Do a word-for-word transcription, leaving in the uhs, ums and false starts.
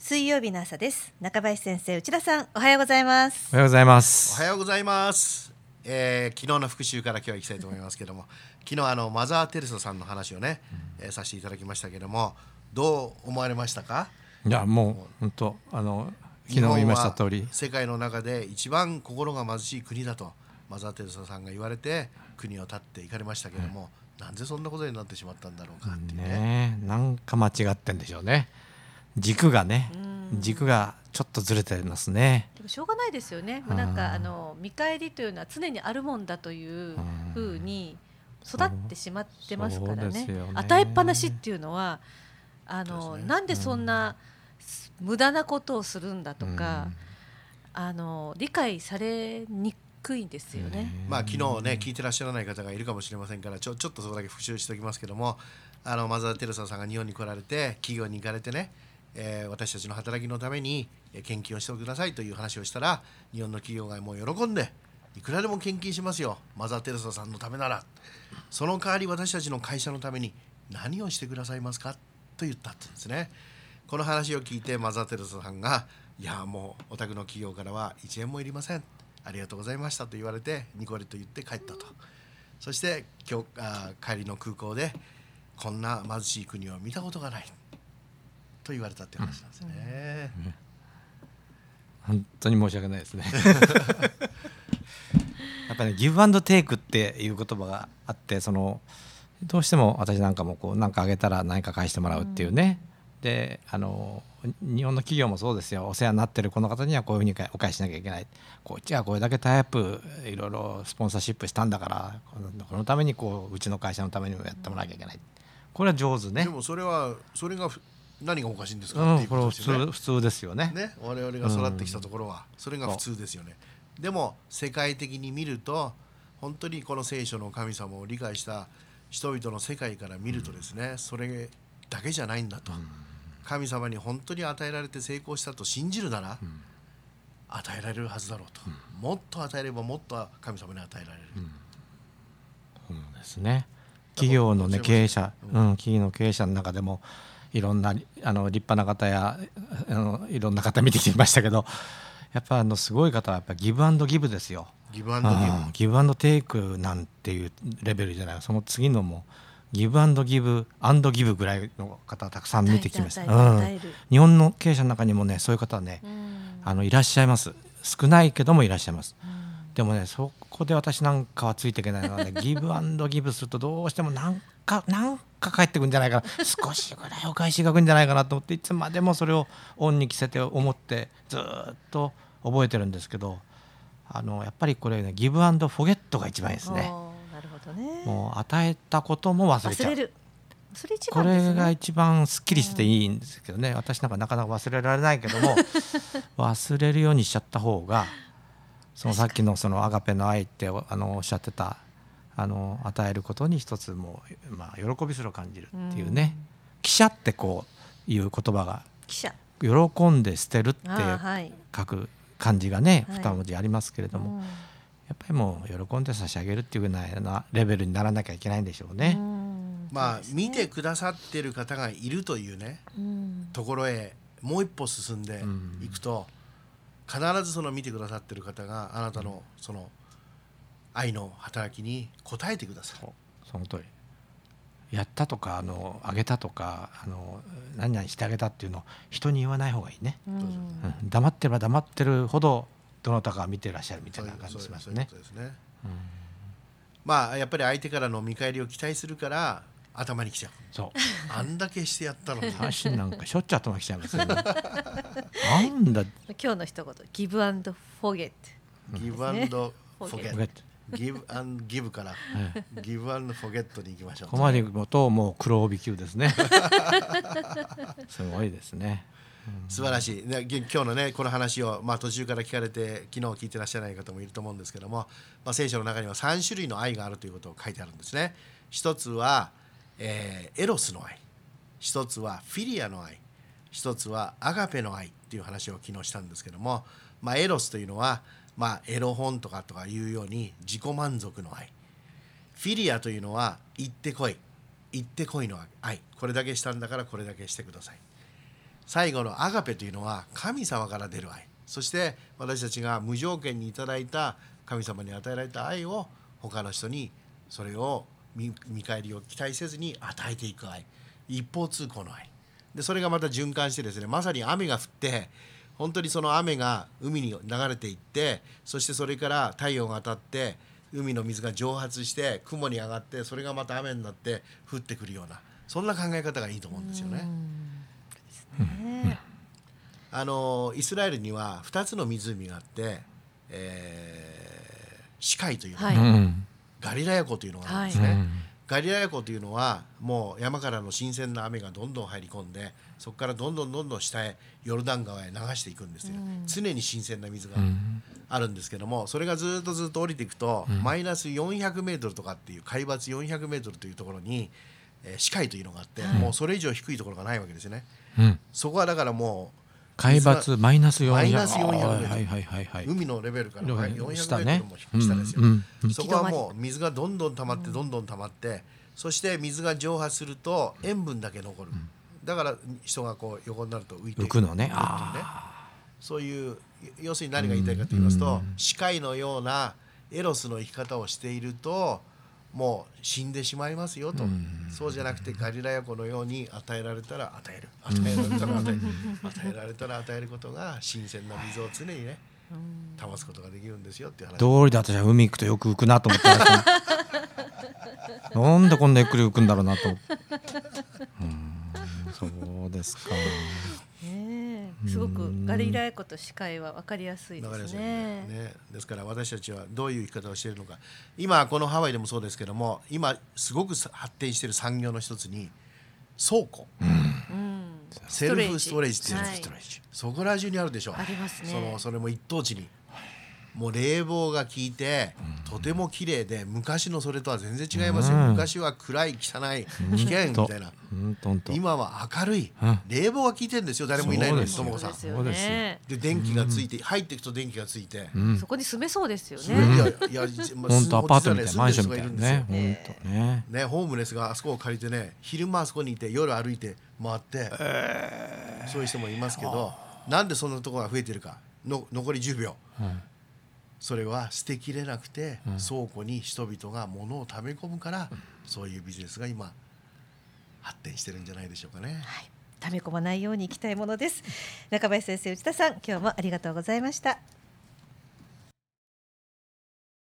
水曜日の朝です。中林先生、内田さん、おはようございます。 おはようございます。 おはようございます、えー、昨日の復習から今日は行きたいと思いますけども昨日あのマザー・テレサさんの話をね、うんえー、させていただきましたけども、どう思われましたか？ いやもう本当あの昨日言いました通り、 世界の中で一番心が貧しい国だとマザー・テレサさんが言われて国を立っていかれましたけども、うん、なんでそんなことになってしまったんだろうかっていう ね, ねなんか間違ってんでしょうね。軸がね軸がちょっとずれてますね。 でもしょうがないですよね。もうなんかあの見返りというのは常にあるもんだというふうに育ってしまってますから ね, ね与えっぱなしっていうのはあの、ね、なんでそんな無駄なことをするんだとか、あの理解されにくいんですよね。 まあ昨日ね聞いてらっしゃらない方がいるかもしれませんから、ちょ、ちょっとそこだけ復習しておきますけども、あのマザー・テレサさんが日本に来られて企業に行かれてね、えー、私たちの働きのために献金をしてくださいという話をしたら、日本の企業がもう喜んでいくらでも献金しますよ、マザー・テレサさんのためなら。その代わり私たちの会社のために何をしてくださいますかと言ったってんですね。この話を聞いてマザー・テレサさんが、いやもうお宅の企業からはいちえんもいりません、ありがとうございましたと言われてニコリと言って帰ったと。そして今日あ帰りの空港で、こんな貧しい国を見たことがないと言われたっていう話なんですよね、うんうん、 本当に申し訳ないですねやっぱり、ね、ギブアンドテイクっていう言葉があって、そのどうしても私なんかもこう何かあげたら何か返してもらうっていうね、うん、であの日本の企業もそうですよ。お世話になってるこの方にはこういうふうにお返ししなきゃいけない、こっちはこれだけタイアップいろいろスポンサーシップしたんだからこの、このためにこううちの会社のためにもやってもらわなきゃいけない、これは上手ね。 でもそれはそれが何がおかしいんですか、 うん、 っていうことですよね。 これ普通、普通ですよ ね, ね我々が育ってきたところはそれが普通ですよね、うん、でも世界的に見ると本当にこの聖書の神様を理解した人々の世界から見るとですね、それだけじゃないんだと、うん、神様に本当に与えられて成功したと信じるなら、うん、与えられるはずだろうと、うん、もっと与えればもっと神様に与えられる、うん、 そうですね。企業の、ね、経営者、うん、企業の経営者の中でもいろんなあの立派な方やあのいろんな方見てきましたけど、やっぱあのすごい方はやっぱギブアンドギブですよ。 ギブアンドギブ、 ギブアンドテイクなんていうレベルじゃない、その次のもギブアンドギブアンドギブぐらいの方たくさん見てきました、うん、日本の経営者の中にもねそういう方はね、あのいらっしゃいます。少ないけどもいらっしゃいます。でもねそこで私なんかはついていけないのはねギブアンドギブするとどうしてもなんかなんか返ってくるんじゃないかな、少しぐらいお返しが来るんじゃないかなと思って、いつまでもそれを恩に着せて思ってずっと覚えてるんですけど、あのやっぱりこれねギブアンドフォゲットが一番いいですね。 なるほどね。 もう与えたことも忘れちゃう、 忘れる、それ一番ですね。これが一番すっきりしてていいんですけどね、 うん、 私なんかなかなか忘れられないけども忘れるようにしちゃった方が、そのさっきのそのアガペの愛ってあのおっしゃってたあの与えることに一つもう、まあ、喜びすら感じるっていうね、うん、記者ってこういう言葉が喜んで捨てるって書く漢字がね、はい、二文字ありますけれども、うん、やっぱりもう喜んで差し上げるっていうようなレベルにならなきゃいけないんでしょうね、うん、 まあ見てくださってる方がいるというね、うん、ところへもう一歩進んでいくと、必ずその見てくださってる方があなたのその愛の働きに応えてくださる。 その通り。やったとかあのあげたとかあの何々してあげたっていうのを人に言わない方がいいね、うんうん、黙ってれば黙ってるほどどなたか見てらっしゃるみたいな感じしますね。 まあやっぱり相手からの見返りを期待するから頭にきちゃう。 そうあんだけしてやったのに私なんかしょっちゅう頭にきちゃいますよねなんだ今日の一言ギブアンドフォゲット、 ギブアンドフォゲット、ギブアンドギブからギブアンドフォゲットに行きましょう。 ここまで行くともう黒帯級ですねすごいですね、 うん、素晴らしい。今日のねこの話を、まあ、途中から聞かれて昨日聞いてらっしゃらない方もいると思うんですけども、まあ、聖書の中にはさん種類の愛があるということを書いてあるんですね。一つは、えー、エロスの愛、一つはフィリアの愛、一つはアガペの愛っていう話を昨日したんですけども、まあ、エロスというのは、まあ、エロ本とかとかいうように自己満足の愛、フィリアというのは行ってこい行ってこいの愛、これだけしたんだからこれだけしてください。 最後のアガペというのは神様から出る愛、そして私たちが無条件にいただいた神様に与えられた愛を他の人にそれを 見, 見返りを期待せずに与えていく愛、一方通行の愛で、それがまた循環してですね、まさに雨が降って本当にその雨が海に流れていって、そしてそれから太陽が当たって海の水が蒸発して雲に上がって、それがまた雨になって降ってくるような、そんな考え方がいいと思うんですよね。あのイスラエルにはふたつの湖があって、えー、シカイというのが、はい、ガリラヤ湖というのがあるんですね、はい、ガリラヤ湖というのはもう山からの新鮮な雨がどんどん入り込んで、そこからどんどんどんどん下へヨルダン川へ流していくんですよ、うん、常に新鮮な水があるんですけども、それがずっとずっと降りていくと、うん、マイナスよんひゃくメートルとかっていう海抜よんひゃくメートルというところに、えー、シカイというのがあって、うん、もうそれ以上低いところがないわけですね、うん、そこはだからもう海抜マイナスよんひゃくマイナスよんひゃくメートル、はいはいはいはい、海のレベルからよんひゃくメートルも低下ですよ、うんうん、そこはもう水がどんどん溜まってどんどん溜まって、うん、そして水が蒸発すると塩分だけ残る、うん、だから人がこう横になると浮いていく、 浮くのね、 あそういう、要するに何が言いたいかと言いますと、うん、シカイのようなエロスの生き方をしているともう死んでしまいますよと、うん、そうじゃなくてガリラヤ湖のように与えられたら与える、与えられたら与える与えられたら与えることが新鮮な水を常にね保つことができるんですよっていう話。 道理で私は海行くとよく浮くなと思ってましたなんでこんなゆっくり浮くんだろうなとうんそうですか、 ね、すごくガリラヤ湖とシカイは分かりやすいですね。 ね、ですから私たちはどういう生き方をしているのか、今このハワイでもそうですけども、今すごく発展している産業の一つに倉庫、うん、セルフストレージっていう、はい、そこら中にあるでしょ。 ありますね。 そのそれも一等地にもう冷房が効いて、うん、とても綺麗で、昔のそれとは全然違いますよ、うん、昔は暗い汚い危険みたいな、うん、今は明るい、うん、冷房が効いてるんですよ、誰もいないのに、ともこさんそうですよね。 で電気がついて、うん、入っていくと電気がついて、 うん、そこに住めそうですよね。 いやいや、まあ、 本当アパートみたいなマンションみたいなね、本当ね、 ね、ホームレスがあそこを借りてね、昼間あそこにいて夜歩いて回って、えー、そういう人もいますけど、なんでそんなところが増えてるかの、残りじゅうびょう、うん、それは捨てきれなくて、うん、倉庫に人々が物を溜め込むから、うん、そういうビジネスが今発展してるんじゃないでしょうかね、 はい、溜め込まないようにいきたいものです。中林先生、内田さん、今日もありがとうございました。